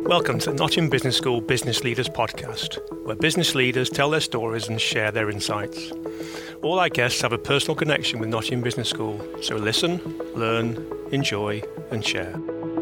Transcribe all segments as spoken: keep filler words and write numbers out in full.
Welcome to the Nottingham Business School Business Leaders Podcast, where business leaders tell their stories and share their insights. All our guests have a personal connection with Nottingham Business School, so listen, learn, enjoy and share.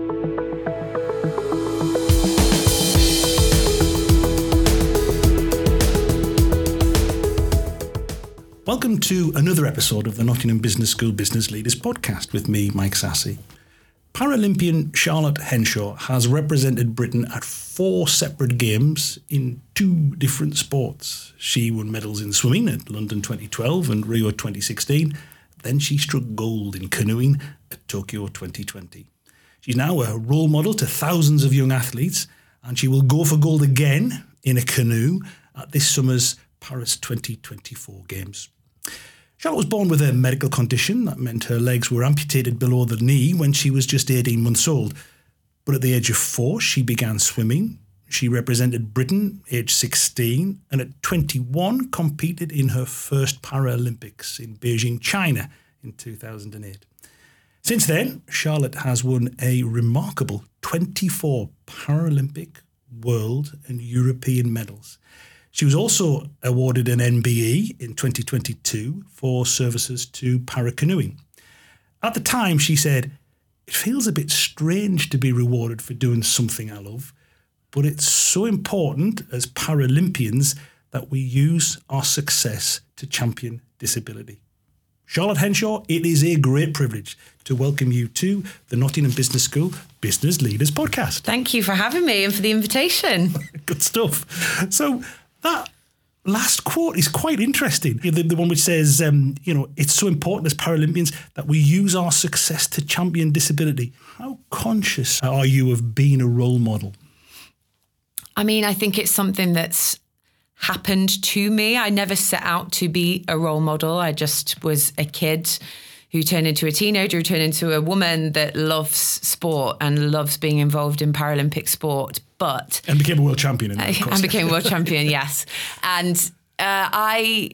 Welcome to another episode of the Nottingham Business School Business Leaders Podcast with me, Mike Sassy. Paralympian Charlotte Henshaw has represented Britain at four separate games in two different sports. She won medals in swimming at London twenty twelve and Rio twenty sixteen. Then she struck gold in canoeing at Tokyo twenty twenty. She's now a role model to thousands of young athletes, and she will go for gold again in a canoe at this summer's Paris twenty twenty-four Games. Charlotte was born with a medical condition that meant her legs were amputated below the knee when she was just eighteen months old. But at the age of four, she began swimming. She represented Britain, age sixteen, and at twenty-one competed in her first Paralympics in Beijing, China in two thousand eight. Since then, Charlotte has won a remarkable twenty-four Paralympic, world and European medals. She was also awarded an N B E in twenty twenty-two for services to paracanoeing. At the time, she said, "It feels a bit strange to be rewarded for doing something I love, but it's so important as Paralympians that we use our success to champion disability." Charlotte Henshaw, it is a great privilege to welcome you to the Nottingham Business School Business Leaders Podcast. Thank you for having me and for the invitation. Good stuff. So, that last quote is quite interesting. The, the one which says, um, you know, it's so important as Paralympians that we use our success to champion disability. How conscious are you of being a role model? I mean, I think it's something that's happened to me. I never set out to be a role model. I just was a kid who turned into a teenager, who turned into a woman that loves sport and loves being involved in Paralympic sport. But and became a world champion. In that, of course. And became a world champion, yes. And uh, I,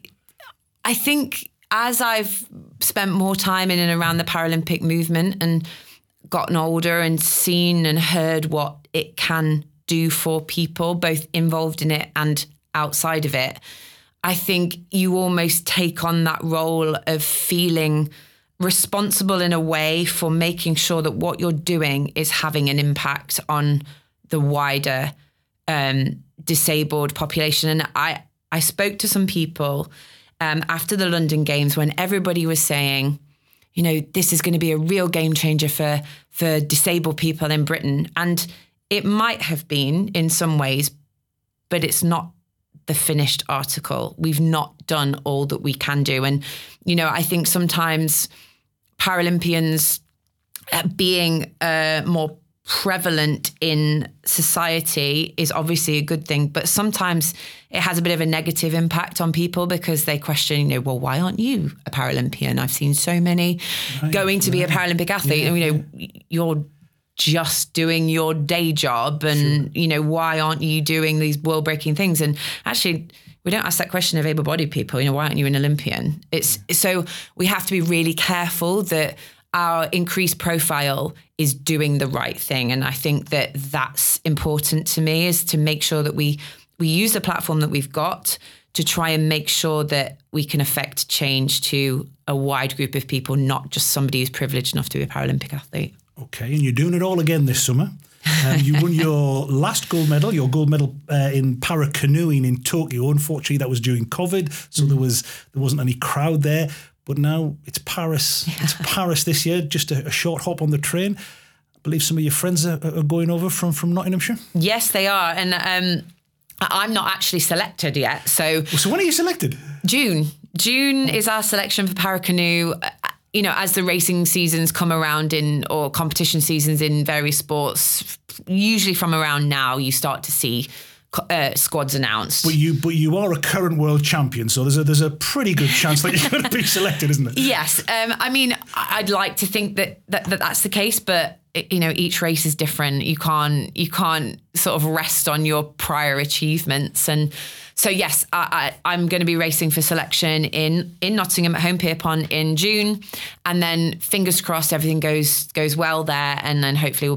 I think as I've spent more time in and around the Paralympic movement and gotten older and seen and heard what it can do for people, both involved in it and outside of it, I think you almost take on that role of feeling responsible in a way for making sure that what you're doing is having an impact on the wider um, disabled population. And I, I spoke to some people um, after the London Games when everybody was saying, you know, this is going to be a real game changer for, for disabled people in Britain. And it might have been in some ways, but it's not the finished article. We've not done all that we can do. And, you know, I think sometimes Paralympians uh, being uh, more prevalent in society is obviously a good thing, but sometimes it has a bit of a negative impact on people because they question, you know, well, why aren't you a Paralympian? I've seen so many right, going to right. be a Paralympic athlete, yeah, and, you know, yeah. you're just doing your day job and, sure. you know, why aren't you doing these world-breaking things? And actually, we don't ask that question of able-bodied people, you know, why aren't you an Olympian? It's yeah. So we have to be really careful that our increased profile is doing the right thing. And I think that that's important to me, is to make sure that we we use the platform that we've got to try and make sure that we can affect change to a wide group of people, not just somebody who's privileged enough to be a Paralympic athlete. Okay, and you're doing it all again this summer. Um, you won your last gold medal, your gold medal uh, in para-canoeing in Tokyo. Unfortunately, that was during COVID, so mm. there was there wasn't any crowd there. But now it's Paris. Yeah. It's Paris this year, just a, a short hop on the train. I believe some of your friends are, are going over from, from Nottinghamshire. Yes, they are. And um, I'm not actually selected yet. So, so when are you selected? June. June is our selection for para-canoe. You know, as the racing seasons come around in, or competition seasons in various sports, usually from around now, you start to see Uh, squads announced. But you, but you are a current world champion, so there's a there's a pretty good chance that you're going to be selected, isn't it? Yes, um, I mean, I'd like to think that, that, that that's the case, but it, you know, each race is different. You can't you can't sort of rest on your prior achievements, and so yes, I, I, I'm going to be racing for selection in in Nottingham at Home Pierpont in June, and then fingers crossed everything goes goes well there, and then hopefully we'll be at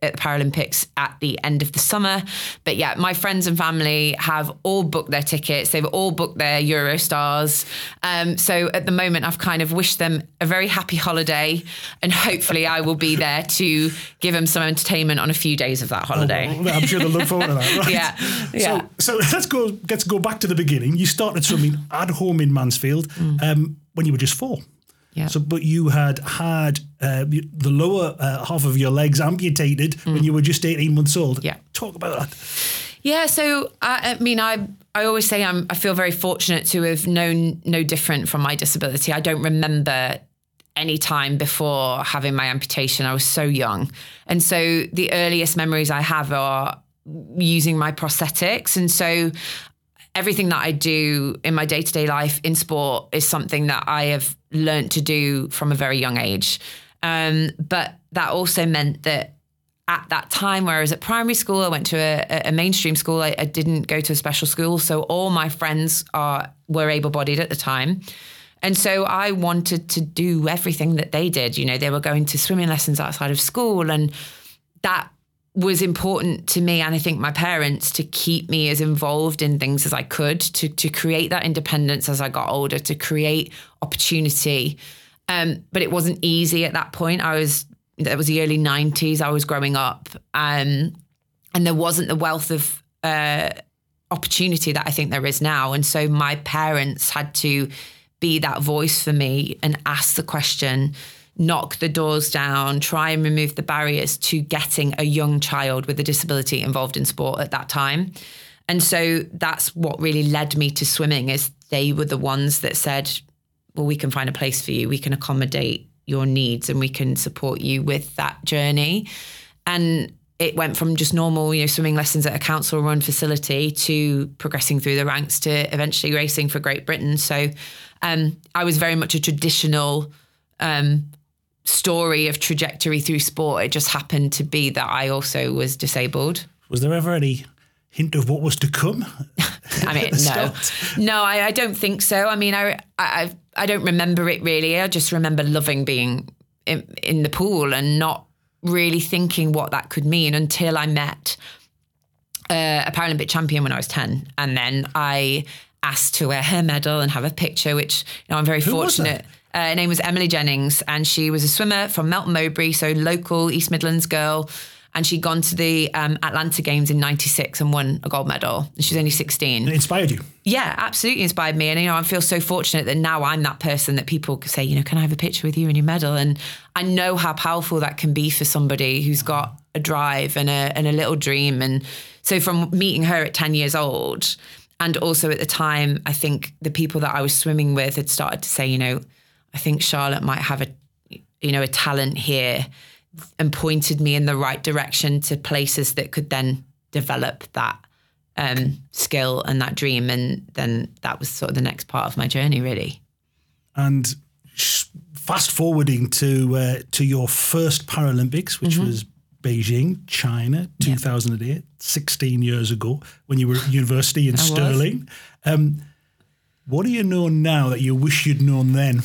at the Paralympics at the end of the summer. But yeah, my friends and family have all booked their tickets. They've all booked their Eurostars. Um, so at the moment, I've kind of wished them a very happy holiday, and hopefully I will be there to give them some entertainment on a few days of that holiday. Oh, well, I'm sure they'll look forward to that. Right? Yeah, yeah. So, so let's go. Let's go back to the beginning. You started swimming at home in Mansfield mm. um, when you were just four. Yeah. So, but you had had uh, the lower uh, half of your legs amputated mm. when you were just eighteen months old. Yeah. Talk about that. Yeah. So, I, I mean, I I always say I'm I feel very fortunate to have known no different from my disability. I don't remember any time before having my amputation. I was so young, and so the earliest memories I have are using my prosthetics, and so everything that I do in my day-to-day life in sport is something that I have learned to do from a very young age. Um, but that also meant that at that time, where I was at primary school, I went to a, a mainstream school. I, I didn't go to a special school. So all my friends are were able-bodied at the time. And so I wanted to do everything that they did. You know, they were going to swimming lessons outside of school, and that was important to me, and I think my parents, to keep me as involved in things as I could, to to create that independence as I got older, to create opportunity. Um, but it wasn't easy at that point. I was, it was the early nineties. I was growing up, um, and there wasn't the wealth of uh, opportunity that I think there is now. And so my parents had to be that voice for me and ask the question, knock the doors down, try and remove the barriers to getting a young child with a disability involved in sport at that time. And so that's what really led me to swimming, is they were the ones that said, well, we can find a place for you. We can accommodate your needs and we can support you with that journey. And it went from just normal, you know, swimming lessons at a council run facility to progressing through the ranks to eventually racing for Great Britain. So um, I was very much a traditional um story of trajectory through sport. It just happened to be that I also was disabled. Was there ever any hint of what was to come? I mean, no, no, I, I don't think so. I mean, I, I, I don't remember it really. I just remember loving being in, in the pool and not really thinking what that could mean until I met uh, a Paralympic champion when I was ten. And then I asked to wear her medal and have a picture, which, you know, I'm very Who fortunate. Was that? Uh, her name was Emily Jennings, and she was a swimmer from Melton Mowbray, so local East Midlands girl. And she'd gone to the um, Atlanta Games in ninety-six and won a gold medal. And she was only sixteen. It inspired you? Yeah, absolutely inspired me. And, you know, I feel so fortunate that now I'm that person that people say, you know, can I have a picture with you and your medal? And I know how powerful that can be for somebody who's got a drive and a, and a little dream. And so from meeting her at ten years old, and also at the time, I think the people that I was swimming with had started to say, you know, I think Charlotte might have a, you know, a talent here, and pointed me in the right direction to places that could then develop that um, skill and that dream. And then that was sort of the next part of my journey, really. And fast forwarding to uh, to your first Paralympics, which mm-hmm. was Beijing, China, two thousand eight, yeah. sixteen years ago, when you were at university in Stirling. Um, what do you know now that you wish you'd known then?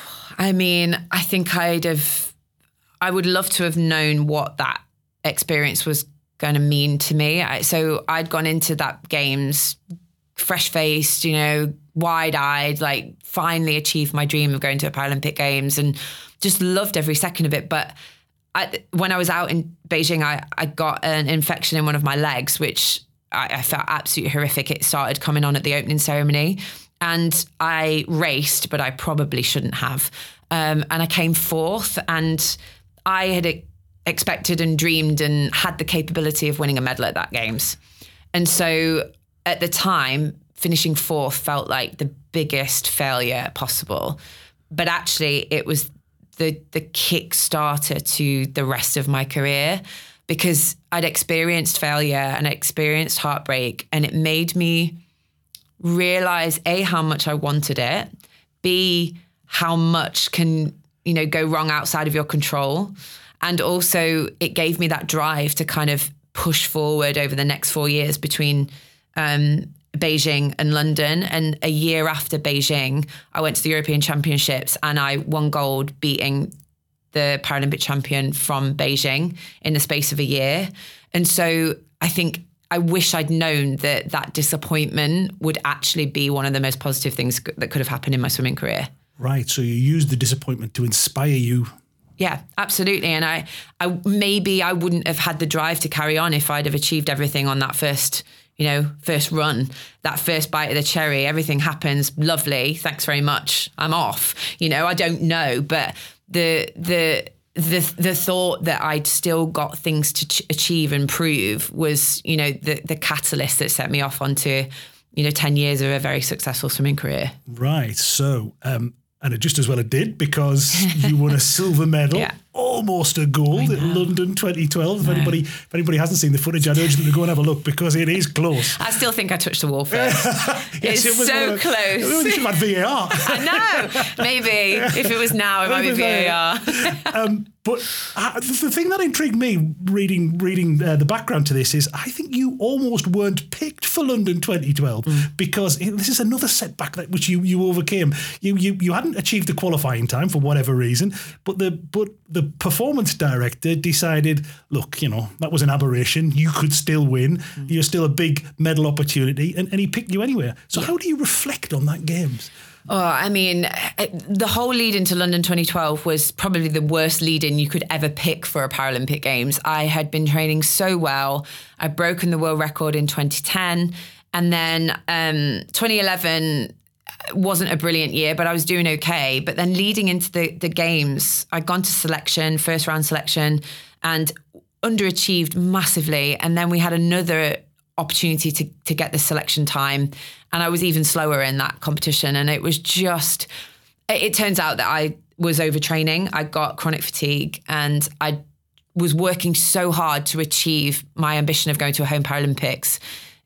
I mean, I think I'd have, I would love to have known what that experience was going to mean to me. I, so I'd gone into that games fresh-faced, you know, wide-eyed, like finally achieved my dream of going to a Paralympic Games, and just loved every second of it. But I, when I was out in Beijing, I, I got an infection in one of my legs, which I, I felt absolutely horrific. It started coming on at the opening ceremony. And I raced, but I probably shouldn't have. Um, and I came fourth, and I had e- expected and dreamed and had the capability of winning a medal at that Games. And so at the time, finishing fourth felt like the biggest failure possible. But actually, it was the the kickstarter to the rest of my career, because I'd experienced failure and I experienced heartbreak, and it made me realize A, how much I wanted it, B, how much can, you know, go wrong outside of your control. And also it gave me that drive to kind of push forward over the next four years between um, Beijing and London. And a year after Beijing, I went to the European Championships and I won gold, beating the Paralympic champion from Beijing in the space of a year. And so I think I wish I'd known that that disappointment would actually be one of the most positive things that could have happened in my swimming career. Right. So you used the disappointment to inspire you. Yeah, absolutely. And I, I maybe I wouldn't have had the drive to carry on if I'd have achieved everything on that first, you know, first run, that first bite of the cherry. Everything happens. Lovely. Thanks very much. I'm off. You know, I don't know. But the, the, the, the thought that I'd still got things to ch- achieve and prove was, you know, the, the catalyst that set me off onto, you know, ten years of a very successful swimming career. Right. So, um, and it just as well it did, because you won a silver medal, yeah. almost a gold at London twenty twelve. If anybody, if anybody hasn't seen the footage, I'd urge them to go and have a look, because it is close. I still think I touched the wall first. yes, it's it was so close. We should have had V A R. I know. Maybe if it was now, it might be V A R. um, but uh, the, the thing that intrigued me reading reading uh, the background to this is I think you almost weren't picked for London twenty twelve mm. because it, this is another setback that which you you overcame. You you you hadn't achieved the qualifying time for whatever reason, but the but the performance director decided, look, you know, that was an aberration. You could still win. Mm. You're still a big medal opportunity, and, and he picked you anyway. So yeah. How do you reflect on that games? Oh, I mean, the whole lead into London twenty twelve was probably the worst lead-in you could ever pick for a Paralympic Games. I had been training so well. I'd broken the world record in twenty ten. And then um, twenty eleven wasn't a brilliant year, but I was doing okay. But then leading into the, the Games, I'd gone to selection, first round selection, and underachieved massively. And then we had another opportunity to to get the selection time, and I was even slower in that competition. And it was just, it, it turns out that I was overtraining. I got chronic fatigue, and I was working so hard to achieve my ambition of going to a home Paralympics.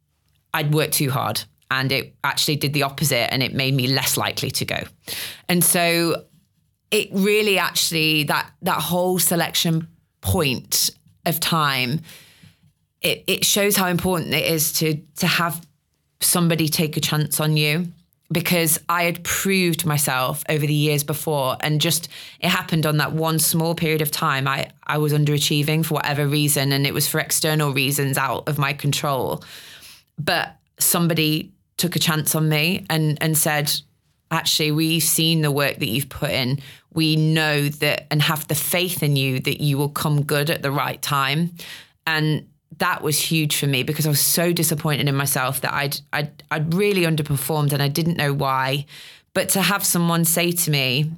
I'd worked too hard, and it actually did the opposite, and it made me less likely to go. And so it really actually, that that whole selection point of time, It, it shows how important it is to to have somebody take a chance on you, because I had proved myself over the years before, and just it happened on that one small period of time. I, I was underachieving for whatever reason, and it was for external reasons out of my control. But somebody took a chance on me and, and said, actually, we've seen the work that you've put in. We know that, and have the faith in you that you will come good at the right time. And that was huge for me, because I was so disappointed in myself that I'd, I'd, I'd really underperformed, and I didn't know why. But to have someone say to me,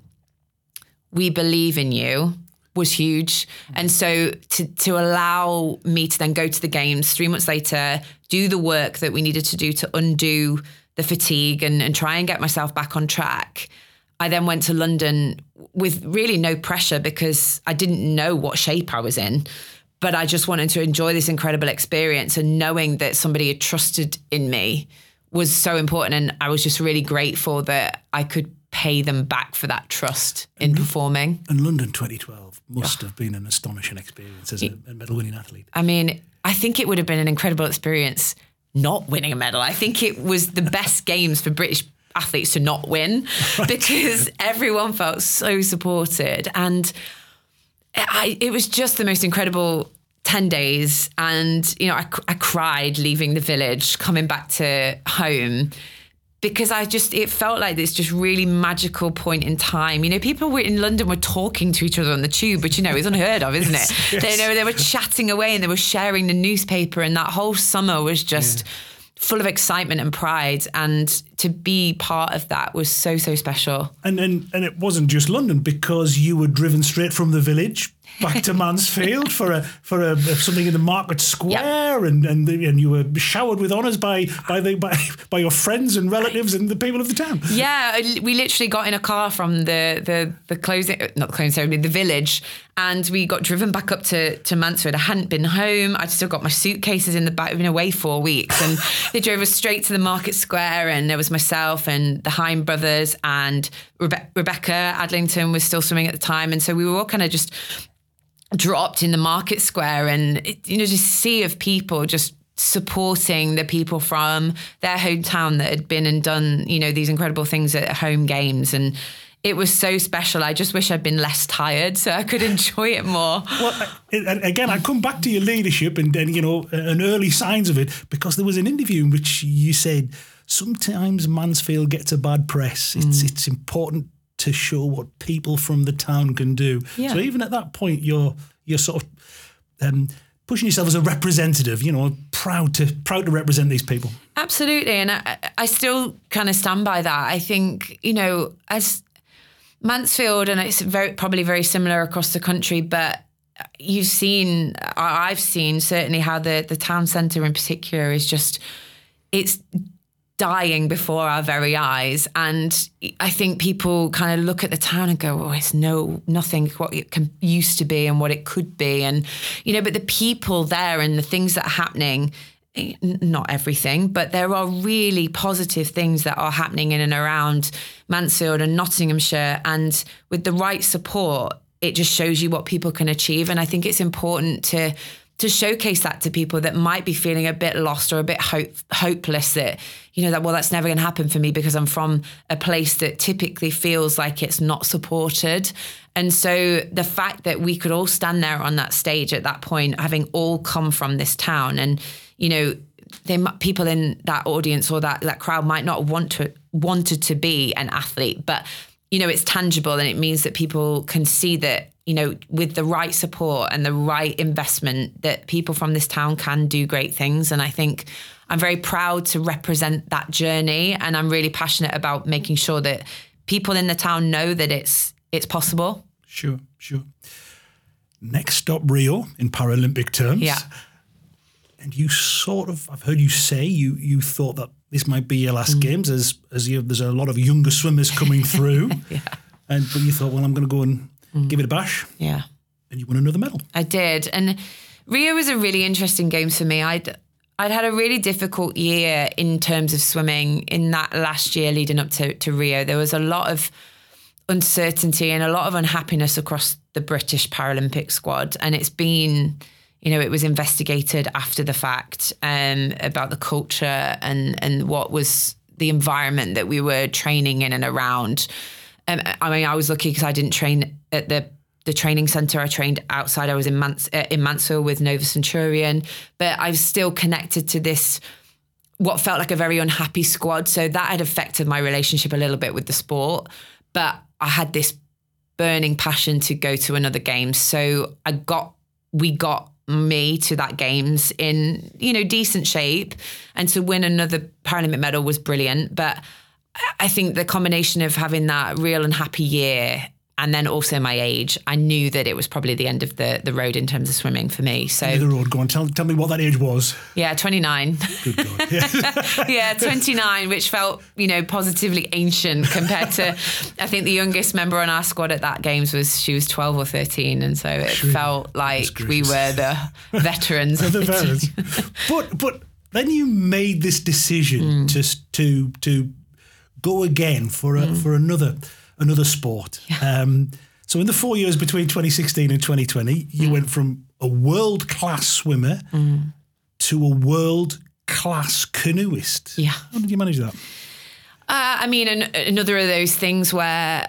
we believe in you, was huge. And so to, to allow me to then go to the Games three months later, do the work that we needed to do to undo the fatigue and, and try and get myself back on track. I then went to London with really no pressure, because I didn't know what shape I was in. But I just wanted to enjoy this incredible experience, and knowing that somebody had trusted in me was so important. And I was just really grateful that I could pay them back for that trust in and, performing. And London twenty twelve must oh. have been an astonishing experience as a, a medal-winning athlete. I mean, I think it would have been an incredible experience not winning a medal. I think it was the best Games for British athletes to not win, right. because everyone felt so supported. And I, it was just the most incredible ten days. And, you know, I, I cried leaving the village, coming back to home, because I just, it felt like this just really magical point in time. You know, people were in London were talking to each other on the tube, which, you know, is unheard of, isn't yes, it? Yes. They, you know, they were chatting away, and they were sharing the newspaper, and that whole summer was just yeah. full of excitement and pride. And to be part of that was so, so special. And and, and it wasn't just London, because you were driven straight from the village back to Mansfield for a for a something in the Market Square, yep. and and, the, and you were showered with honours by by the by, by your friends and relatives and the people of the town. Yeah, we literally got in a car from the the the closing not the closing ceremony, the village, and we got driven back up to to Mansfield. I hadn't been home. I'd still got my suitcases in the back. I'd been away four weeks, and they drove us straight to the Market Square, and there was myself and the Hine brothers, and Rebe- Rebecca Adlington was still swimming at the time, and so we were all kind of just dropped in the Market Square, and, you know, just a sea of people just supporting the people from their hometown that had been and done, you know, these incredible things at home Games. And it was so special. I just wish I'd been less tired so I could enjoy it more. Well, again, I come back to your leadership and then, you know, and early signs of it, because there was an interview in which you said, sometimes Mansfield gets a bad press. It's mm. it's important to show what people from the town can do. Yeah. So even at that point, you're you're sort of um, pushing yourself as a representative, you know, proud to proud to represent these people. Absolutely. And I, I still kind of stand by that. I think, you know, as Mansfield, and it's very probably very similar across the country, but you've seen, I've seen certainly how the, the town centre in particular is just, it's dying before our very eyes. And I think people kind of look at the town and go, oh, it's no, nothing what it can, used to be and what it could be. And, you know, but the people there and the things that are happening, not everything, but there are really positive things that are happening in and around Mansfield and Nottinghamshire. And with the right support, it just shows you what people can achieve. And I think it's important to to showcase that to people that might be feeling a bit lost or a bit hope, hopeless that, you know, that, well, that's never going to happen for me because I'm from a place that typically feels like it's not supported. And so the fact that we could all stand there on that stage at that point, having all come from this town, and, you know, they people in that audience or that, that crowd might not want to wanted to be an athlete, but, you know, it's tangible, and it means that people can see that, you know, with the right support and the right investment, that people from this town can do great things. And I think I'm very proud to represent that journey, and I'm really passionate about making sure that people in the town know that it's it's possible. Sure, sure. Next stop, Rio in Paralympic terms. Yeah. And you sort of, I've heard you say you you thought that this might be your last mm. games, as as you, there's a lot of younger swimmers coming through. Yeah. And but you thought, well, I'm going to go and mm. give it a bash. Yeah. And you won another medal. I did. And Rio was a really interesting game for me. I'd I'd had a really difficult year in terms of swimming in that last year leading up to, to Rio. There was a lot of uncertainty and a lot of unhappiness across the British Paralympic squad. And it's been, you know, it was investigated after the fact um, about the culture and, and what was the environment that we were training in and around. Um, I mean, I was lucky because I didn't train at the the training centre. I trained outside. I was in Mans- uh, in Mansfield with Nova Centurion, but I was still connected to this, what felt like a very unhappy squad. So that had affected my relationship a little bit with the sport, but I had this burning passion to go to another game. So I got, we got me to that games in, you know, decent shape, and to win another Paralympic medal was brilliant. But I think the combination of having that real unhappy year and then also my age, I knew that it was probably the end of the, the road in terms of swimming for me. So end of the road. Go on, tell, tell me what that age was. Yeah, twenty-nine. Good God. Yeah. Yeah, twenty-nine, which felt, you know, positively ancient compared to, I think the youngest member on our squad at that games was, she was twelve or thirteen. And so it True. felt like we were the veterans. The veterans. But, but then you made this decision mm. to, to, to go again for a, mm. for another another sport. Yeah. Um, so in the four years between twenty sixteen and twenty twenty, you mm. went from a world-class swimmer mm. to a world-class canoeist. Yeah. How did you manage that? Uh, I mean, an, another of those things where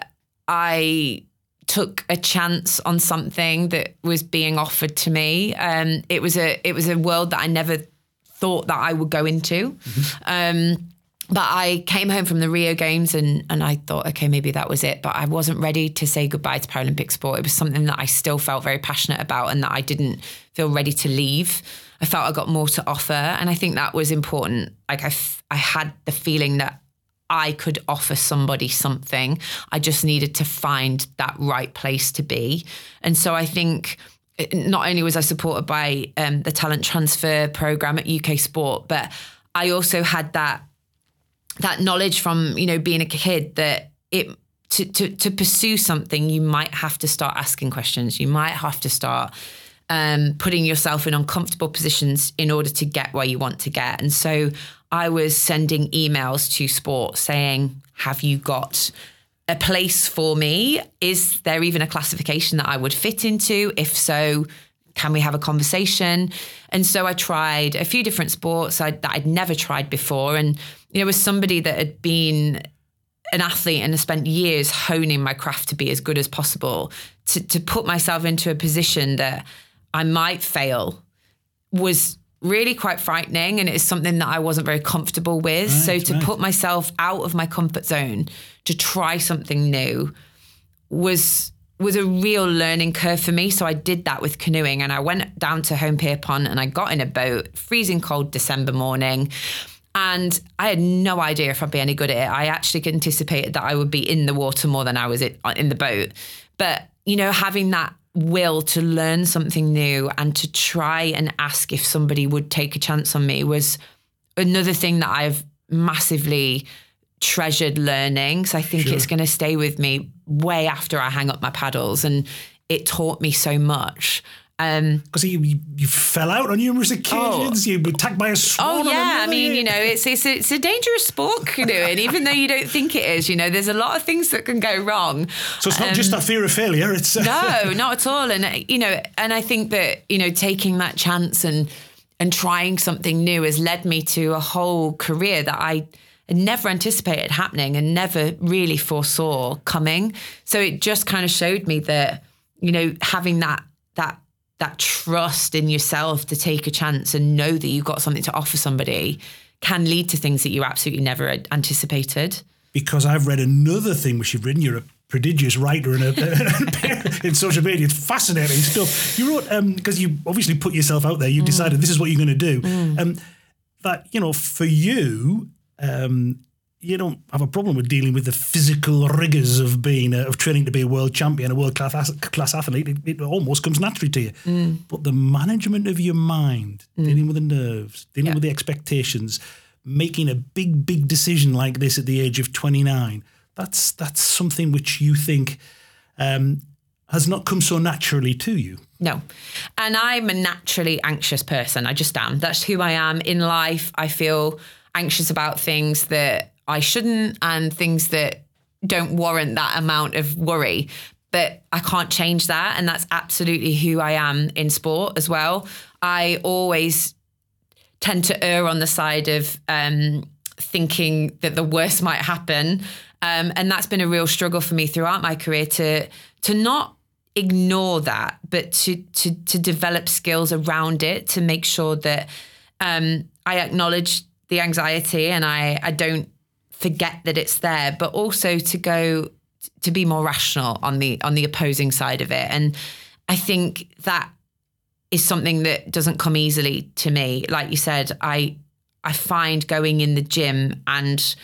I took a chance on something that was being offered to me. Um, it was a it was a world that I never thought that I would go into. Mm-hmm. Um, But I came home from the Rio Games and, and I thought, okay, maybe that was it. But I wasn't ready to say goodbye to Paralympic sport. It was something that I still felt very passionate about and that I didn't feel ready to leave. I felt I got more to offer. And I think that was important. Like I, f- I had the feeling that I could offer somebody something. I just needed to find that right place to be. And so I think not only was I supported by um, the talent transfer program at U K Sport, but I also had that that knowledge from, you know, being a kid that it to, to to pursue something, you might have to start asking questions. You might have to start um, putting yourself in uncomfortable positions in order to get where you want to get. And so I was sending emails to sport saying, have you got a place for me? Is there even a classification that I would fit into? If so, can we have a conversation? And so I tried a few different sports I, that I'd never tried before. And, you know, as somebody that had been an athlete and I spent years honing my craft to be as good as possible, to, to put myself into a position that I might fail was really quite frightening, and it's something that I wasn't very comfortable with. Right, so to right. put myself out of my comfort zone to try something new was was a real learning curve for me. So I did that with canoeing, and I went down to Home Pierpont and I got in a boat, freezing cold December morning, and I had no idea if I'd be any good at it. I actually anticipated that I would be in the water more than I was in the boat. But, you know, having that will to learn something new and to try and ask if somebody would take a chance on me was another thing that I've massively treasured learning. So I think Sure. it's going to stay with me way after I hang up my paddles, and it taught me so much. Um, Because you, you, you fell out on numerous occasions. Oh. You were attacked by a swan. Oh on yeah, I another. mean, you know, it's it's it's a dangerous sport, canoeing, even though you don't think it is. You know, there's a lot of things that can go wrong. So it's not Um, just that fear of failure. It's uh, No, not at all. And you know, and I think that, you know, taking that chance and and trying something new has led me to a whole career that I had never anticipated happening and never really foresaw coming. So it just kind of showed me that, you know, having that that that trust in yourself to take a chance and know that you've got something to offer somebody can lead to things that you absolutely never had anticipated. Because I've read another thing which you've written. You're a prodigious writer and a, in social media. It's fascinating stuff. You wrote, because um, you obviously put yourself out there, you mm. decided this is what you're going to do. Mm. Um, that, you know, for you, um, you don't have a problem with dealing with the physical rigours of being, a, of training to be a world champion, a world class class athlete. It, it almost comes naturally to you. Mm. But the management of your mind, mm. dealing with the nerves, dealing yeah. with the expectations, making a big, big decision like this at the age of twenty-nine, that's that's something which you think um, has not come so naturally to you. No. And I'm a naturally anxious person. I just am. That's who I am in life. I feel anxious about things that I shouldn't and things that don't warrant that amount of worry. But I can't change that. And that's absolutely who I am in sport as well. I always tend to err on the side of um, thinking that the worst might happen. Um, and that's been a real struggle for me throughout my career to to not ignore that, but to to to develop skills around it to make sure that um, I acknowledge the anxiety and I, I don't forget that it's there, but also to go to be more rational on the on the opposing side of it. And I think that is something that doesn't come easily to me. Like you said, I I find going in the gym and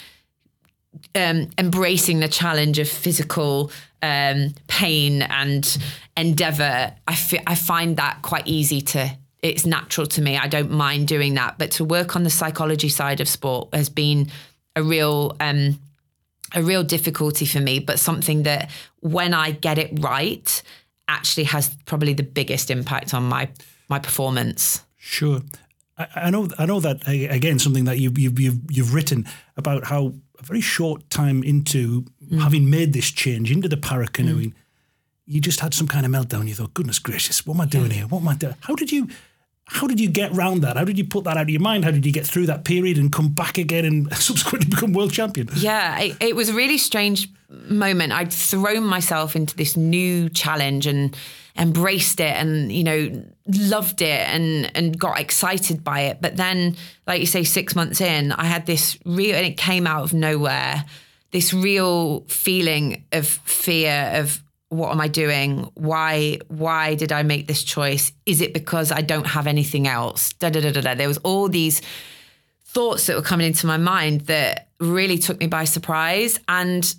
um, embracing the challenge of physical um, pain and endeavor, I, f- I find that quite easy to, it's natural to me. I don't mind doing that. But to work on the psychology side of sport has been a real um, a real difficulty for me, but something that when I get it right actually has probably the biggest impact on my my performance. Sure. I, I know I know that, again, something that you've, you've, you've, you've written about how a very short time into mm. having made this change into the para-canoeing, mm. you just had some kind of meltdown. You thought, goodness gracious, what am I doing yeah. here? What am I doing? How did you... How did you get round that? How did you put that out of your mind? How did you get through that period and come back again and subsequently become world champion? Yeah, it, it was a really strange moment. I'd thrown myself into this new challenge and embraced it and, you know, loved it and, and got excited by it. But then, like you say, six months in, I had this real, and it came out of nowhere, this real feeling of fear of, what am I doing? Why why did I make this choice? Is it because I don't have anything else? Da, da, da, da, da. There was all these thoughts that were coming into my mind that really took me by surprise. And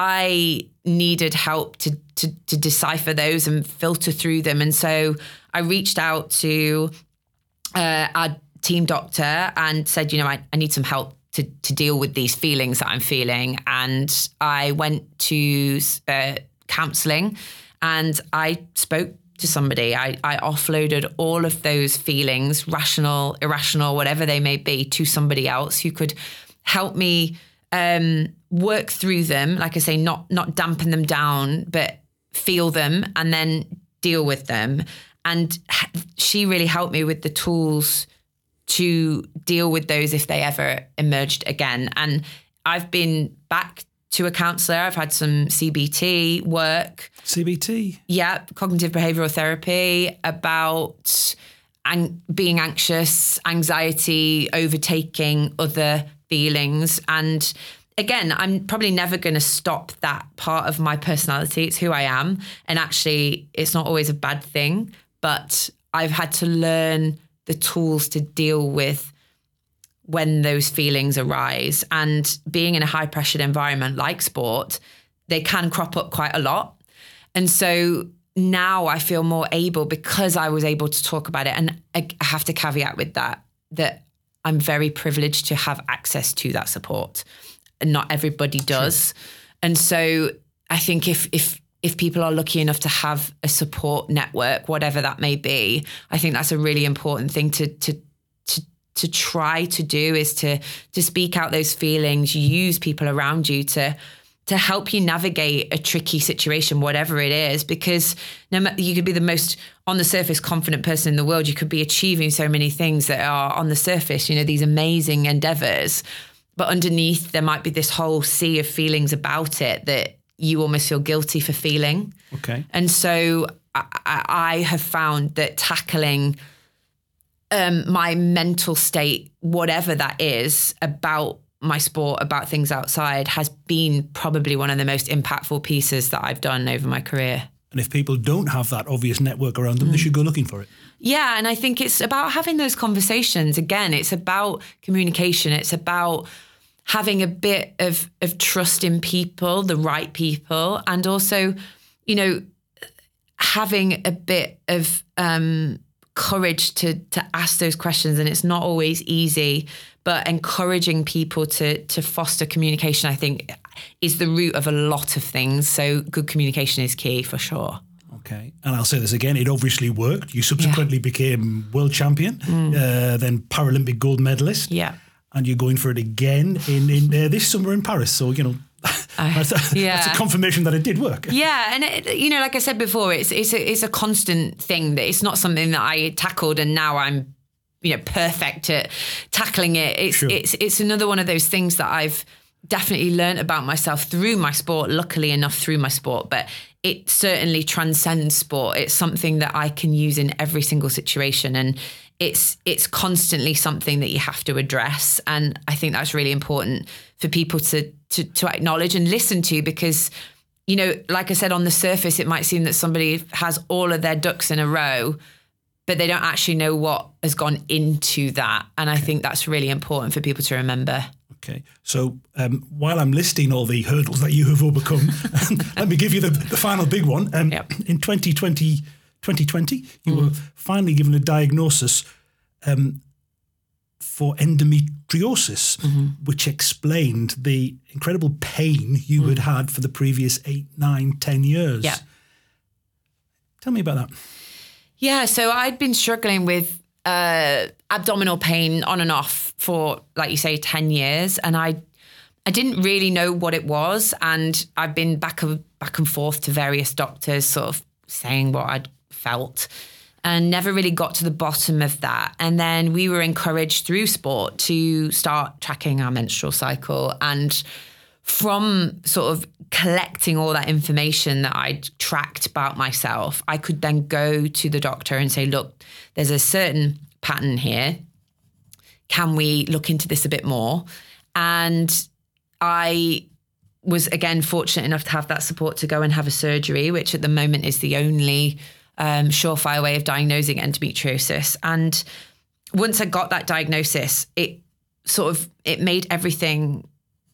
I needed help to, to, to decipher those and filter through them. And so I reached out to uh, our team doctor and said, you know, I, I need some help to, to deal with these feelings that I'm feeling. And I went to... Uh, counselling and I spoke to somebody. I, I offloaded all of those feelings, rational, irrational, whatever they may be, to somebody else who could help me um, work through them. Like I say, not not dampen them down, but feel them and then deal with them. And she really helped me with the tools to deal with those if they ever emerged again. And I've been back to a counsellor. I've had some C B T work. C B T? Yeah, cognitive behavioural therapy, about ang- being anxious, anxiety, overtaking other feelings. And again, I'm probably never going to stop that part of my personality. It's who I am. And actually, it's not always a bad thing, but I've had to learn the tools to deal with when those feelings arise. And being in a high pressured environment like sport, they can crop up quite a lot. And so now I feel more able, because I was able to talk about it. And I have to caveat with that, that I'm very privileged to have access to that support. And not everybody does. Sure. And so I think if if if people are lucky enough to have a support network, whatever that may be, I think that's a really important thing to to to to try to do, is to to speak out those feelings, use people around you to to help you navigate a tricky situation, whatever it is, because no matter, you could be the most on the surface confident person in the world, you could be achieving so many things that are on the surface, you know, these amazing endeavors. But underneath, there might be this whole sea of feelings about it that you almost feel guilty for feeling. Okay. And so I, I have found that tackling um, my mental state, whatever that is, about my sport, about things outside, has been probably one of the most impactful pieces that I've done over my career. And if people don't have that obvious network around them, mm. they should go looking for it. Yeah, and I think it's about having those conversations. Again, it's about communication. It's about having a bit of, of trust in people, the right people, and also, you know, having a bit of um, courage to to ask those questions. And it's not always easy, but encouraging people to to foster communication, I think, is the root of a lot of things. So good communication is key for sure. Okay. And I'll say this again, it obviously worked. You subsequently yeah. became world champion, mm. uh, then Paralympic gold medalist. Yeah. And you're going for it again in, in uh, this summer in Paris. So, you know, uh, that's, a, yeah. that's a confirmation that it did work. Yeah. And, it, you know, like I said before, it's it's a, it's a constant thing, that it's not something that I tackled and now I'm, you know, perfect at tackling it. It's, sure. it's, it's another one of those things that I've definitely learned about myself through my sport, luckily enough through my sport, but it certainly transcends sport. It's something that I can use in every single situation, and it's it's constantly something that you have to address. And I think that's really important for people to to, to acknowledge and listen to, because, you know, like I said, on the surface, it might seem that somebody has all of their ducks in a row, but they don't actually know what has gone into that. And I think that's really important for people to remember. Okay, so um, while I'm listing all the hurdles that you have overcome, let me give you the, the final big one. Um, yep. In twenty twenty, twenty twenty, you mm. were finally given a diagnosis um, for endometriosis, mm-hmm. which explained the incredible pain you mm. had had for the previous eight, nine, ten years. Yeah. Tell me about that. Yeah, so I'd been struggling with uh, abdominal pain on and off for, like you say, ten years. And I I didn't really know what it was. And I've been back and, back and forth to various doctors sort of saying what I'd felt, and never really got to the bottom of that. And then we were encouraged through sport to start tracking our menstrual cycle. And from sort of collecting all that information that I'd tracked about myself, I could then go to the doctor and say, look, there's a certain pattern here. Can we look into this a bit more? And I was, again, fortunate enough to have that support to go and have a surgery, which at the moment is the only um, surefire way of diagnosing endometriosis. And once I got that diagnosis, it sort of, it made everything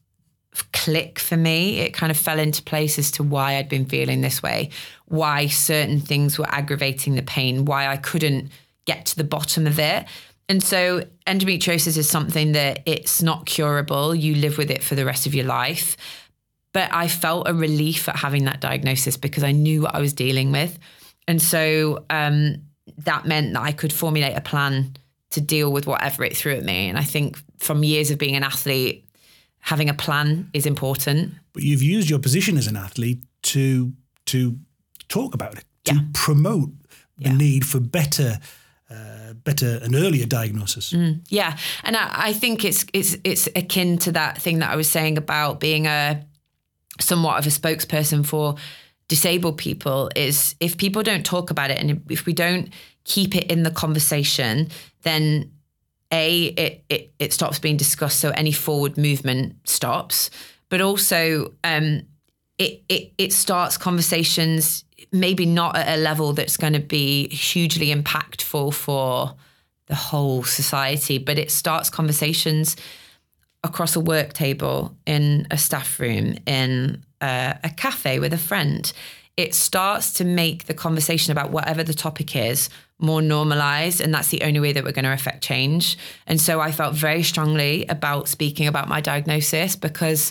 click for me. It kind of fell into place as to why I'd been feeling this way, why certain things were aggravating the pain, why I couldn't get to the bottom of it. And so endometriosis is something that it's not curable. You live with it for the rest of your life. But I felt a relief at having that diagnosis because I knew what I was dealing with. And so um, that meant that I could formulate a plan to deal with whatever it threw at me. And I think from years of being an athlete, having a plan is important. But you've used your position as an athlete to to talk about it, to yeah. promote the yeah. need for better, uh, better and earlier diagnosis. Mm, yeah, and I, I think it's it's it's akin to that thing that I was saying about being a somewhat of a spokesperson for disabled people, is if people don't talk about it and if we don't keep it in the conversation, then A, it it, it stops being discussed, so any forward movement stops. But also um, it, it it starts conversations maybe not at a level that's going to be hugely impactful for the whole society, but it starts conversations across a work table, in a staff room, in a, a cafe with a friend. It starts to make the conversation about whatever the topic is more normalized, and that's the only way that we're going to affect change. And so I felt very strongly about speaking about my diagnosis, because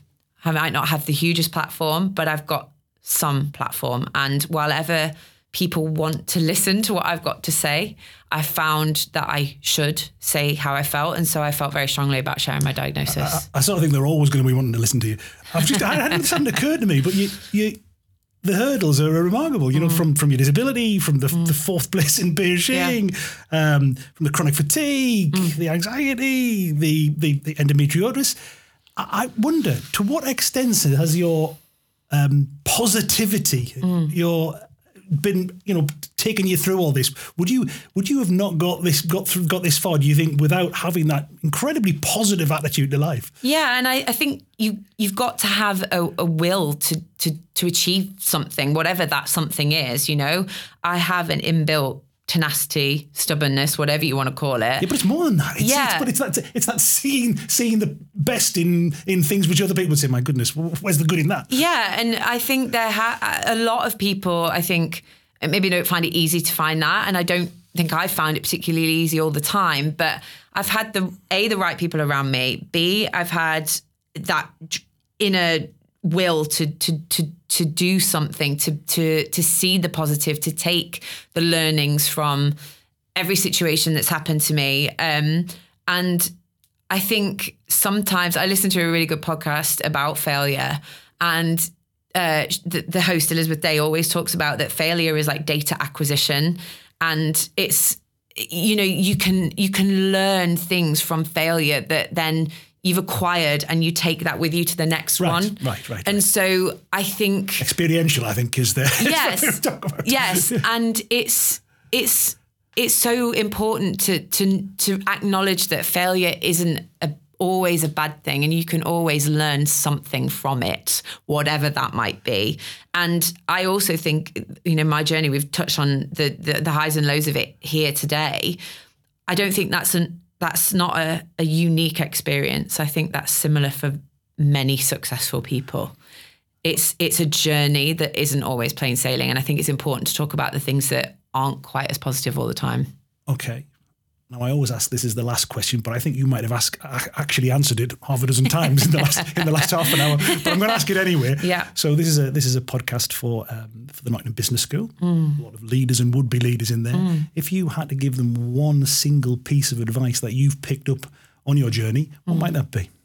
I might not have the hugest platform, but I've got some platform. And while ever people want to listen to what I've got to say, I found that I should say how I felt. And so I felt very strongly about sharing my diagnosis. I, I, I sort of think they're always going to be wanting to listen to you. I've just, I hadn't, this hadn't occurred to me, but you, you, the hurdles are remarkable, you know, mm. from, from your disability, from the, mm. the fourth place in Beijing, yeah. um, from the chronic fatigue, mm. the anxiety, the, the, the endometriosis. I, I wonder, to what extent has your um, positivity, mm. your been, you know, taking you through all this? Would you would you have not got this got through got this far, do you think, without having that incredibly positive attitude to life? Yeah, and I, I think you you've got to have a, a will to to to achieve something, whatever that something is. You know, I have an inbuilt tenacity, stubbornness, whatever you want to call it. Yeah, but it's more than that. It's, yeah, it's, but it's that it's that seeing seeing the best in in things which other people would say, my goodness, where's the good in that? Yeah, and I think there ha- a lot of people, I think, maybe don't find it easy to find that, and I don't think I found it particularly easy all the time. But I've had the A, the right people around me. B, I've had that inner will to to to to do something, to to to see the positive, to take the learnings from every situation that's happened to me. Um, and I think sometimes I listen to a really good podcast about failure, and uh, the, the host Elizabeth Day always talks about that failure is like data acquisition, and it's, you know, you can you can learn things from failure that then you've acquired, and you take that with you to the next right, one. Right, right, right. And so I think experiential, I think, is there. Yes, yes, and it's it's it's so important to to to acknowledge that failure isn't a, always a bad thing, and you can always learn something from it, whatever that might be. And I also think, you know, my journey, we've touched on the the, the highs and lows of it here today. I don't think that's an That's not a, a unique experience. I think that's similar for many successful people. It's it's a journey that isn't always plain sailing, and I think it's important to talk about the things that aren't quite as positive all the time. Okay. Now, I always ask this is the last question, but I think you might have asked, actually answered it half a dozen times in the last in the last half an hour. But I'm going to ask it anyway. Yeah. So this is a this is a podcast for um, for the Nottingham Business School. Mm. A lot of leaders and would be leaders in there. Mm. If you had to give them one single piece of advice that you've picked up on your journey, what mm. might that be?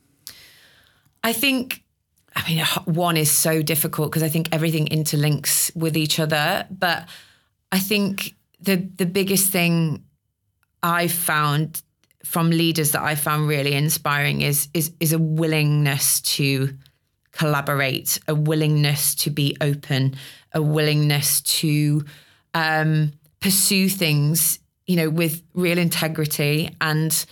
I think, I mean, one is so difficult because I think everything interlinks with each other. But I think the the biggest thing I've found from leaders that I found really inspiring is is is a willingness to collaborate, a willingness to be open, a willingness to um, pursue things, you know, with real integrity, and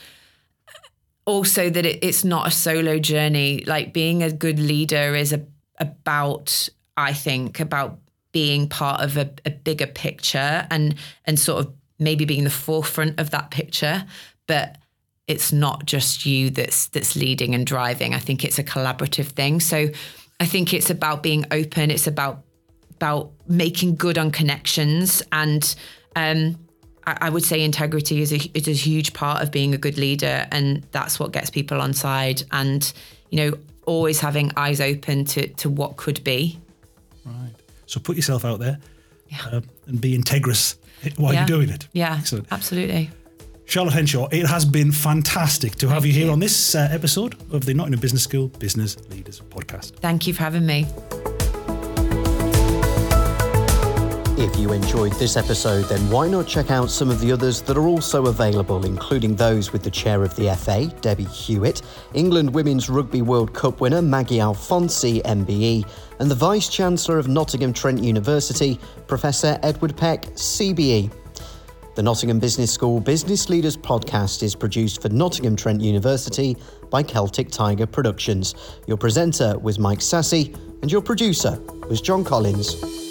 also that it, it's not a solo journey. Like, being a good leader is a, about, I think, about being part of a, a bigger picture and and sort of maybe being the forefront of that picture, but it's not just you that's that's leading and driving. I think it's a collaborative thing. So I think it's about being open. It's about about making good on connections, and um, I, I would say integrity is a is a huge part of being a good leader, and that's what gets people on side. And, you know, always having eyes open to to what could be. Right. So put yourself out there, yeah. uh, and be integrous while yeah. you're doing it. Yeah, excellent. Absolutely. Charlotte Henshaw, it has been fantastic to have you here on this uh, episode of the Nottingham Business School Business Leaders Podcast. Thank you for having me. If you enjoyed this episode, then why not check out some of the others that are also available, including those with the chair of the F A, Debbie Hewitt, England Women's Rugby World Cup winner Maggie Alfonsi, M B E, and the Vice-Chancellor of Nottingham Trent University, Professor Edward Peck, C B E. The Nottingham Business School Business Leaders Podcast is produced for Nottingham Trent University by Celtic Tiger Productions. Your presenter was Mike Sassy, and your producer was John Collins.